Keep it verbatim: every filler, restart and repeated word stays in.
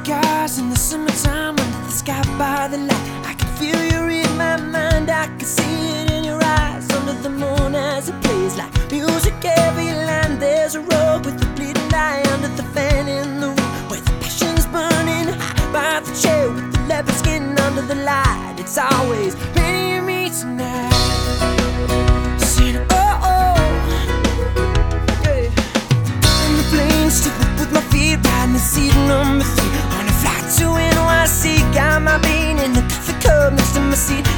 cigars in the summertime under the sky by the light. I can feel you read my mind, I can see it in your eyes. Under the moon as it plays like music every line. There's a road with the bleeding eye under the fan in the room where the passion's burning high by the chair with the leopard skin under the light. It's always me and me tonight. Saying oh oh, yeah. And the plane still up with my feet riding the seat number three on a flight to N Y C. Got my bean in the coffee cup next to my seat.